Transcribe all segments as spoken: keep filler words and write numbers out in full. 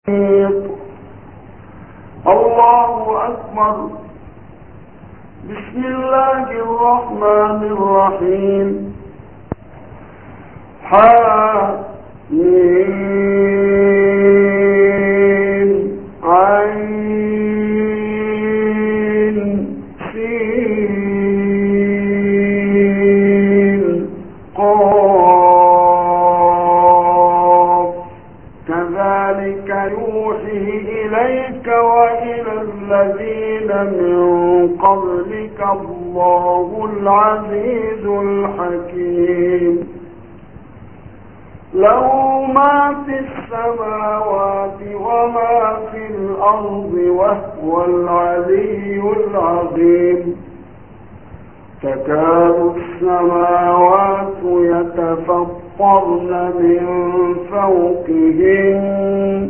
الله أكبر. بسم الله الرحمن الرحيم. حميم عين سين قاف. كذلك يوحي إليك وإلى الذين من قبلك الله العزيز الحكيم. له ما في السماوات وما في الأرض وهو العلي العظيم. تكاد السماوات يتفطرن من فوقهن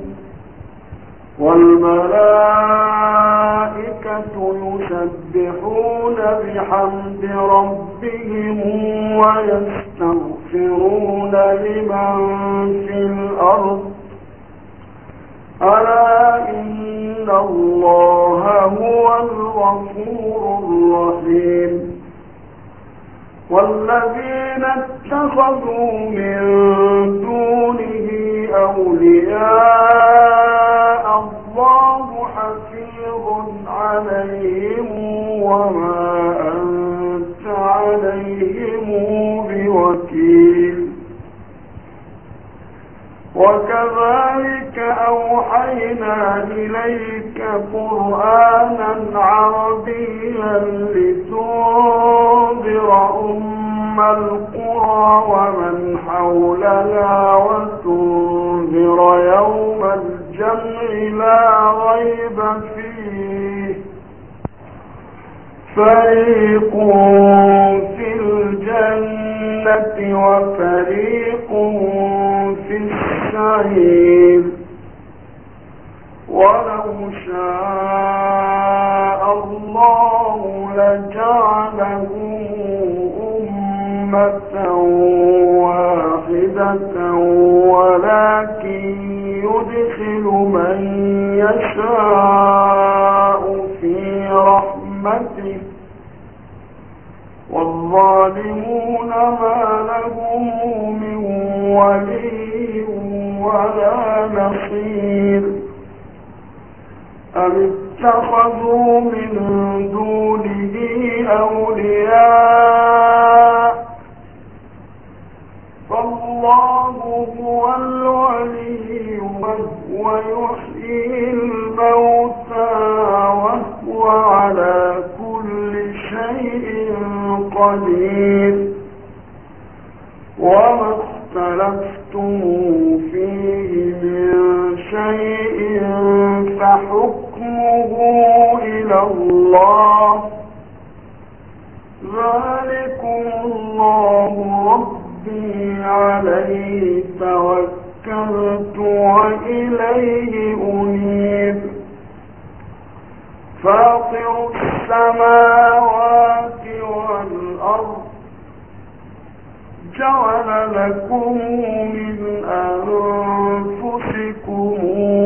والملائكة يسبحون بحمد ربهم ويستغفرون لمن في الأرض ألا إن الله هو الغفور الرحيم. والذين اتخذوا من دونه أولياء الله حفيظ عليهم وما أنت عليهم بوكيل. وكذلك أوحينا إليك قرآنا عربيا لتنذر أم القرى ومن حولها وتنذر يوم الجمع لا ريب فيه. فريق في الجنة وفريق في السعير. ولو شاء الله لجعلهم أمة واحدة ولكن يدخل من يشاء في رحمته والظالمون ما لهم من ولي ولا نصير. أم اتخذوا من دونه أولياء فالله هو الولي وهو يحيي الموتى وهو على كل شيء قدير. وما اختلفتم فيه من شيء فحكمه إلى الله. ذلكم الله ربي عليه توكلت وإليه أنيب. فاطر السماوات والأرض جعل لكم من أنفسكم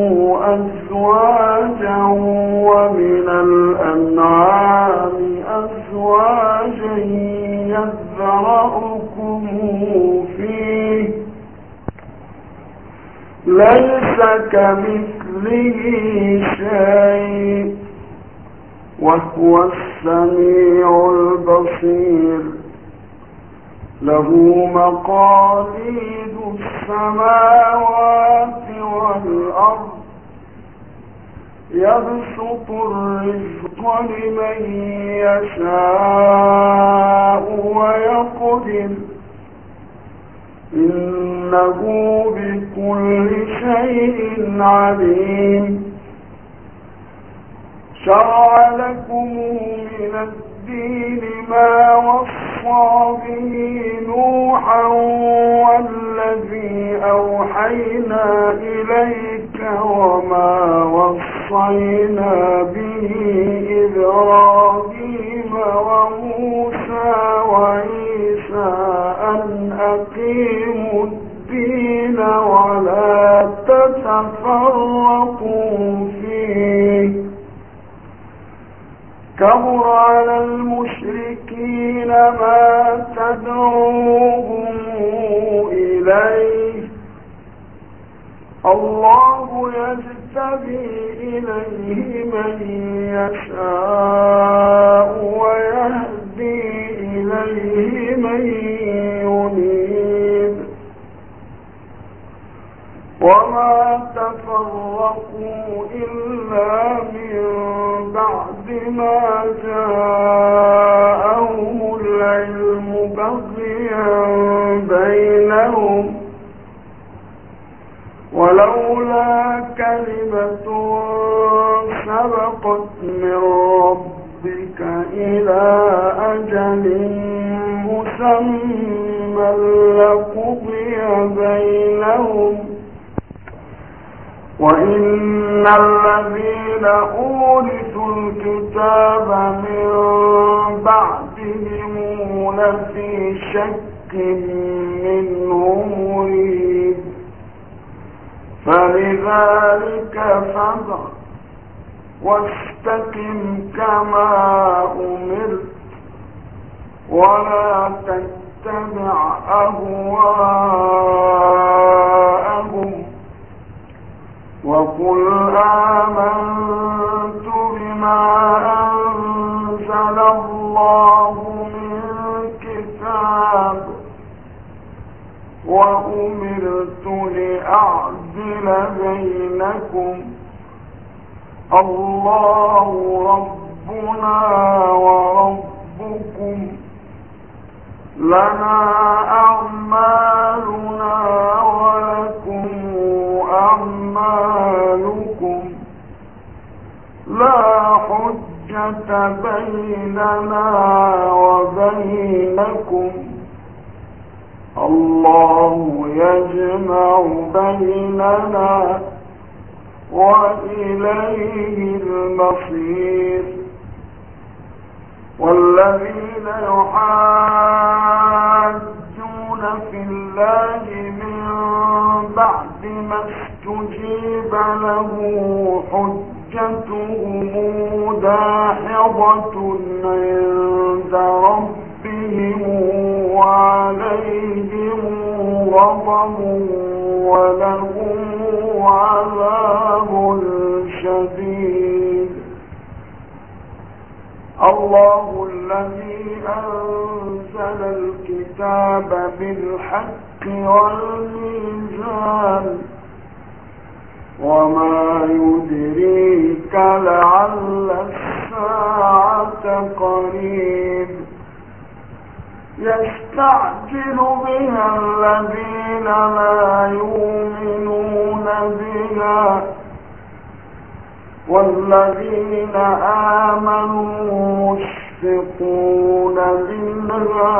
أزواجا ومن الأنعام أزواجا يذرأكم فيه ليس كمثله شيء وهو السميع البصير. له مقاليد السماوات والأرض يبسط الرزق لمن يشاء ويقدر إنه بكل شيء عليم. شرع لكم من الدين ما وصى به نوحا والذي أوحينا إليك وما وصينا به إبراهيم وموسى وعيسى أن أقيموا الدين ولا تتفرقوا تفرقوا فيه كبر على المشركين ما تدعوهم إليه الله يجتبي إليه من يشاء ويهدي إليه من ينيب وما تفرقوا إلا من بعد ما جاءهم العلم بغيا بينهم ولولا كلمة سبقت من ربك إلى أجل مسمى لقضي بينهم وإن الذين أورثوا الكتاب من بعدهم لفي شك منه مريب فلذلك فادع واستقم كما أمرت ولا تتبع أهواءهم وقل آمنت بما أنزل الله من كتاب وأمرت لأعدل بينكم الله ربنا وربكم لنا أعمالنا ولكم أعمالكم لا حجة بيننا وبينكم الله يجمع بيننا وإليه المصير والذين يحاجون في الله من بعد ما استجيب له حجتهم داحضة عند ربهم وعليهم غضب ولهم عذاب شديد الله الذي أنزل الكتاب بالحق والميزان وما يدريك لعل الساعة قريب يستعجل بها الذين لا يؤمنون بها والذين آمنوا مشفقون منها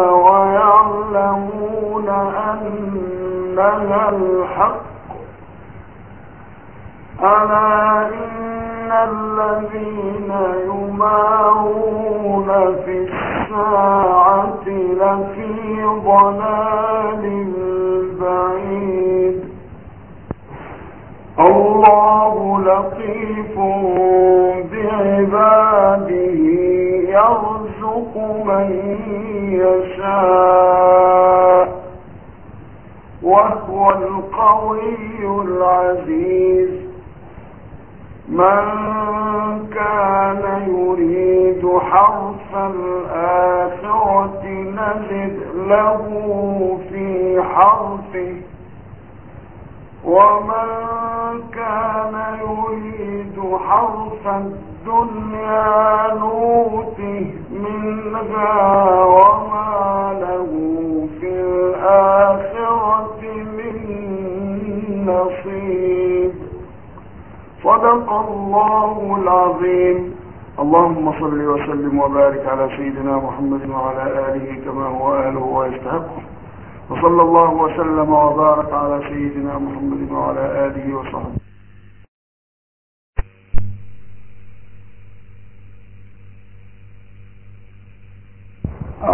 ويعلمون أنها الحق ألا إن الذين يمارون في الساعة لفي ضلال بعيد الله لطيف بعباده يرزق من يشاء وهو القوي العزيز من كان يريد حرث الآخرة نزد له في حرثه ومن كان يريد حرث الدنيا نوته منها وما له في الآخرة من نصيب صدق الله العظيم. اللهم صل وسلم وبارك على سيدنا محمد وعلى آله كما هو آله ويستحقه وصلى الله وسلم وبارك على سيدنا محمد وعلى آله وصحبه.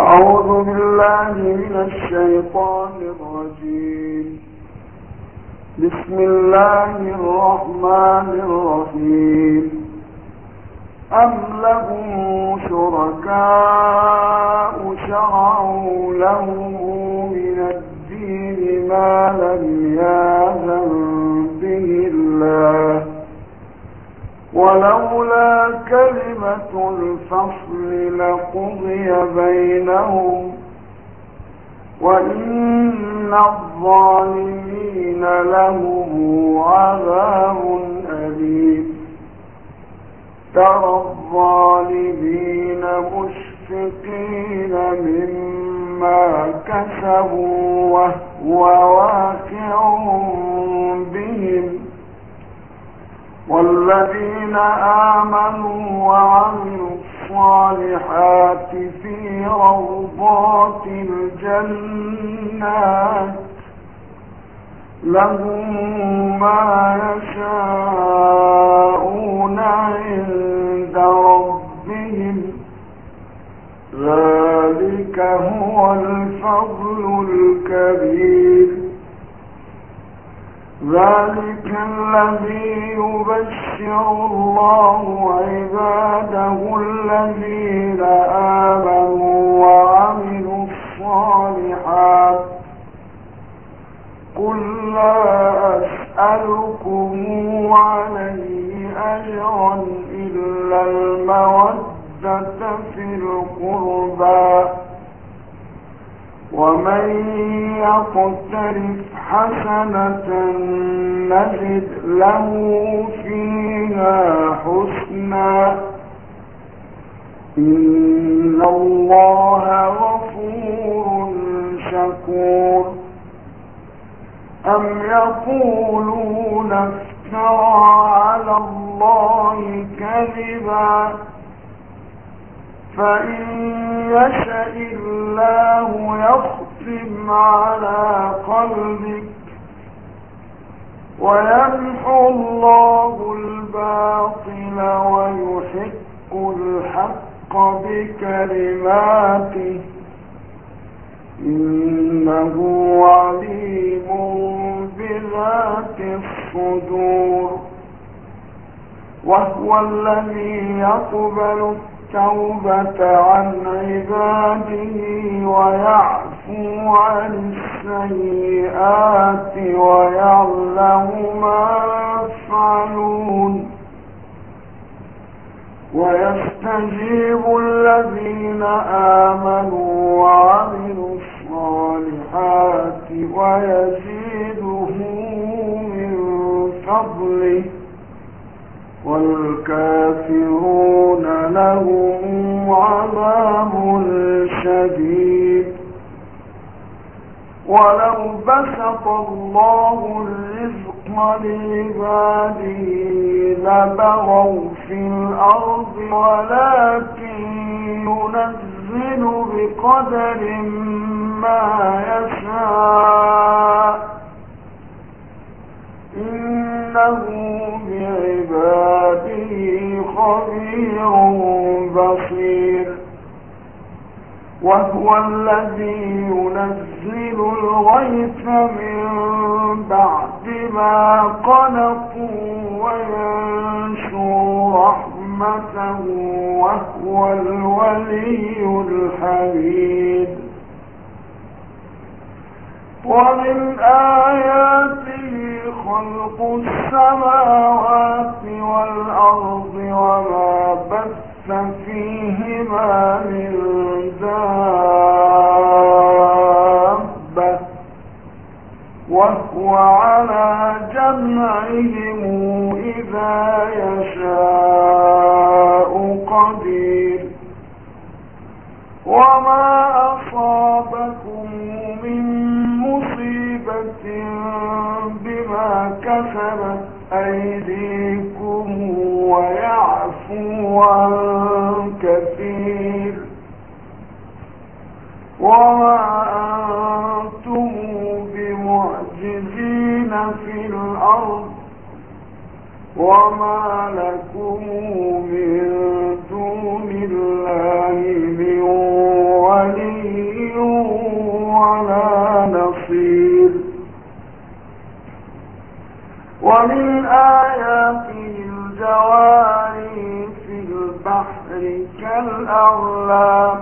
أعوذ بالله من الشيطان الرجيم. بسم الله الرحمن الرحيم أم لهم شركاء شرعوا لهم من الدين ما لم يأذن به الله ولولا كلمة الفصل لقضي بينهم وإن الظالمين لهم عذاب أليم ترى الظالمين مشفقين مما كسبوا وهو واقع بهم والذين آمنوا وعملوا الصالحات في روضات الجنات لهم ما يشاءون عند ربهم ذلك هو الفضل الكبير ذلك الذي يبشر الله عباده الذين آمنوا وعملوا الصالحات قل لا أسألكم عليه أجرا إلا المودة في القربى ومن يقترف حسنة نزد له فيها حسنا إن الله غفور شكور أم يقولون افترى على الله كذبا فإن يشاء الله يختم على قلبك ويمحو الله الباطل ويحق الحق بكلماته إنه عليم بذات الصدور وهو الذي يقبل التوبة عن عباده ويعفو عن السيئات ويعلم ما يفعلون ويستجيب الذين آمنوا وعملوا الصالحات ويزيدهم من فضله والكافرون لهم عذاب شديد ولو بسط الله الرزق لعباده لبغوا في الأرض ولكن ينزل بقدر ما يشاء إنه بعباده خبير بصير وهو الذي ينزل الغيث من بعد ما قنطوا وينشر رحمته وهو الولي الحميد ومن آياته خلق السماوات والأرض وما بث فيهما من دابة وهو على جمعهم إذا يشاء قدير وما أصابكم من مصيبة بما كسبت أيديكم ويعفو عن كثير وما أنتم بمعجزين في الأرض وما لكم من دون الله من ولي ولا نصير ومن آياته الجواري في البحر كالأعلام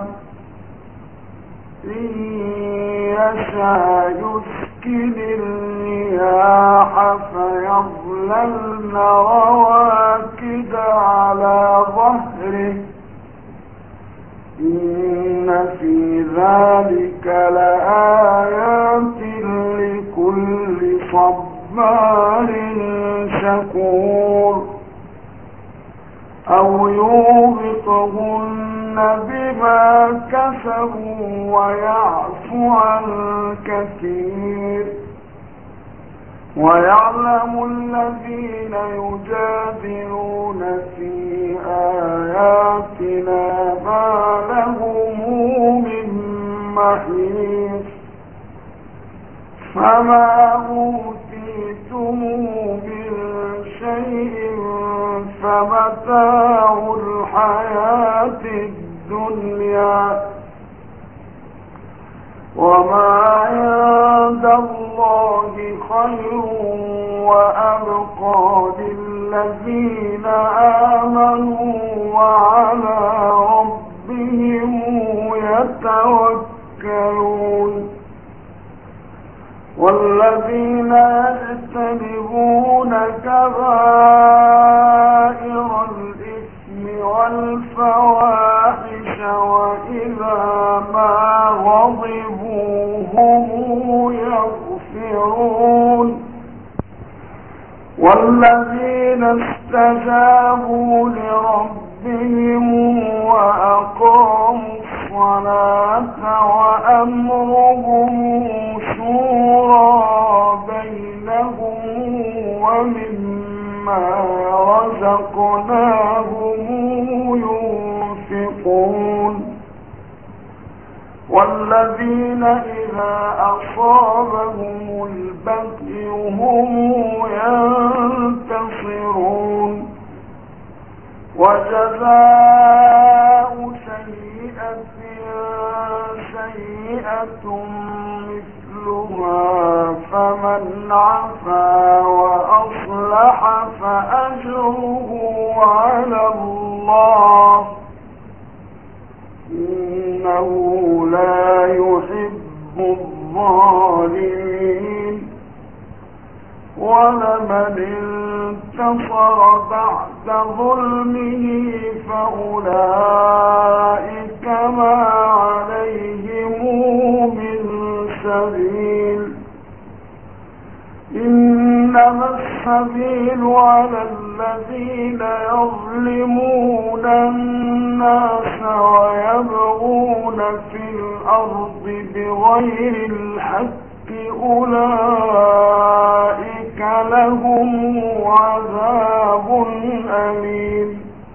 إن يشاء يسكن الرياح فيظللن رواكد على ظهره إن في ذلك لآيات لكل صبار شكور أو يوبقهن بما كسبوا ويعفو عن كثير ويعلم الذين يجادلون في آياتنا ما لهم من محيص فما أوتيتم من شيء فمتاع الحياة الدنيا وما عند الله خير وأبقى للذين آمنوا وعلى ربهم يتوكلون والذين يجتنبون كبائر الإثم والفواحش وإذا ما غضبوا هم يغفرون والذين استجابوا لربهم وأقاموا الصلاة وأمرهم شورى بينهم ومما رزقناهم ينفقون والذين إذا أصابهم البغي هم ينتصرون وجزاء سيئة سيئة مثلها فمن عفا وأصلح فأجره على الله إنه لا يحب الظالمين ولمن انتصر بعد ظلمه فأولئك ما عليهم من سبيل إنما السبيل على الذين يظلمون الناس ويبغون في الأرض بغير الحق أولئك لهم عذاب أليم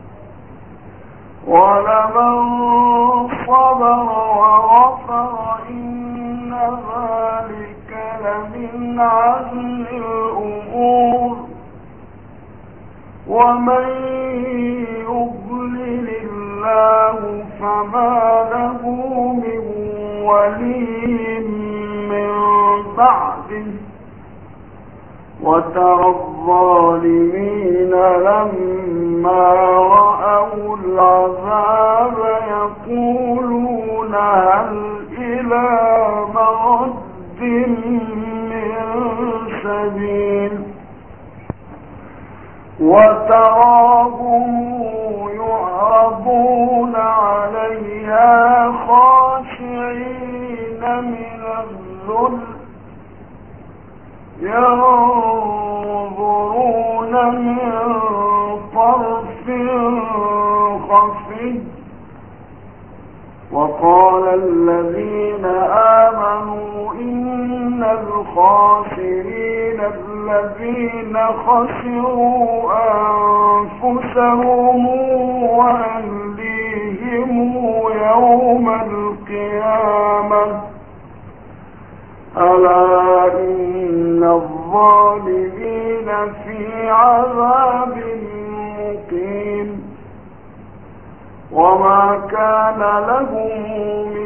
ولمن صبر وغفر إن ذلك لمن عزم الأمور ومن يضلل الله فما له من ولي من بعده وترى الظالمين لما رأوا العذاب يقولون هل إلى مرد من سبيل وتراهم يعرضون عليها خاشعين من الذل ينظرون من طرف خفي وقال الذين آمنوا إن الخاسرين الذين خسروا أنفسهم وأهليهم يوم القيامة ألا إن الظالمين في عذاب مقيم وما كان لهم من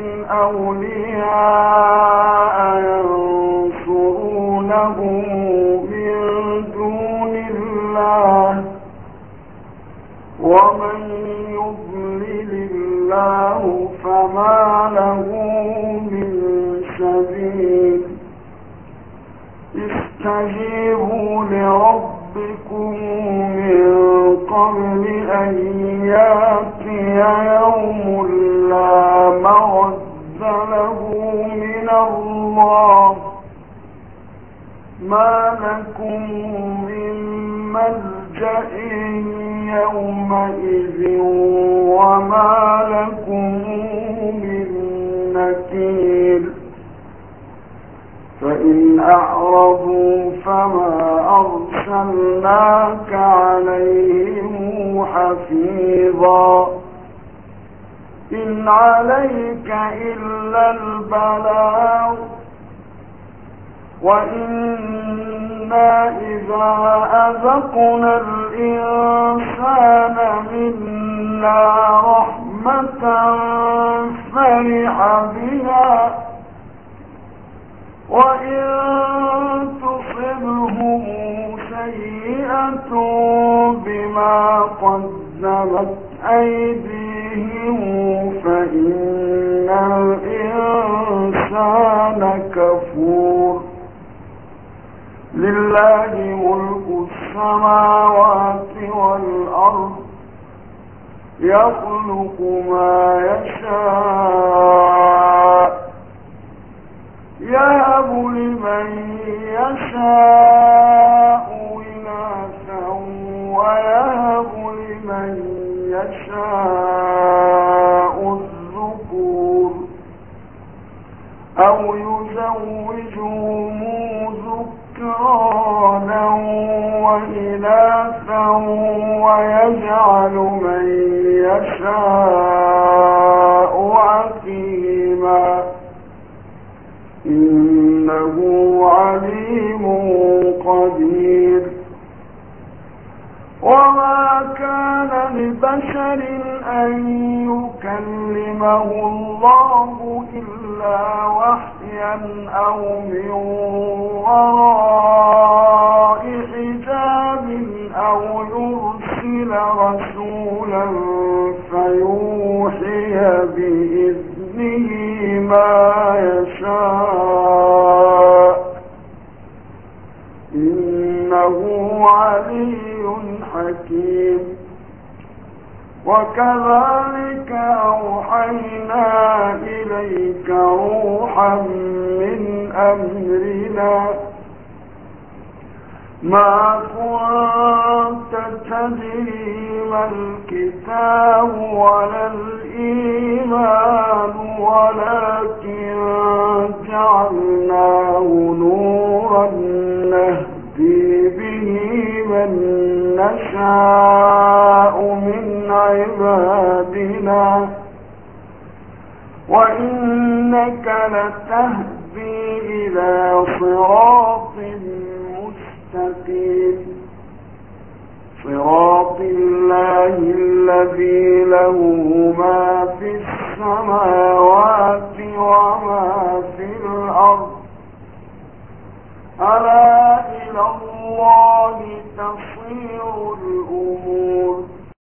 أولياء ينصرونهم من دون الله ومن يضلل الله فما له من سبيل استجيبوا لربكم من قبل أن يأتي يوم لا مرد له من الله ما لكم من ملجأ يومئذ وما لكم من نكير فإن أعرضوا فما أرسلناك عليهم حفيظا إن عليك إلا البلاغ وإنا إذا أذقنا الإنسان منا رحمة فرح بها وإن تصبهم سيئة بما قدمت أيديهم فإن الإنسان كفور لله ملك السماوات والأرض يخلق ما يشاء يهب لمن يشاء إناثا ويهب لمن يشاء الذكور أو يزوجهم ذكرانا وإناثا ويجعل من يشاء عقيما إنه عليم قدير وما كان لبشر أن يكلمه الله إلا وحيا أو من وراء حجاب أو يرسل رسولا فيوحي بإذنه ما يشاء إنه علي حكيم وكذلك أوحينا إليك روحا من أمرنا ما كنت تدري ما الكتاب ولا الإيمان ولكن جعلناه نورا نهدي به من نشاء من عبادنا وإنك لتهدي إلى صراط مستقيم صراط الله الذي له ما في السماوات وما في الأرض ألا إلى الله تصير الأمور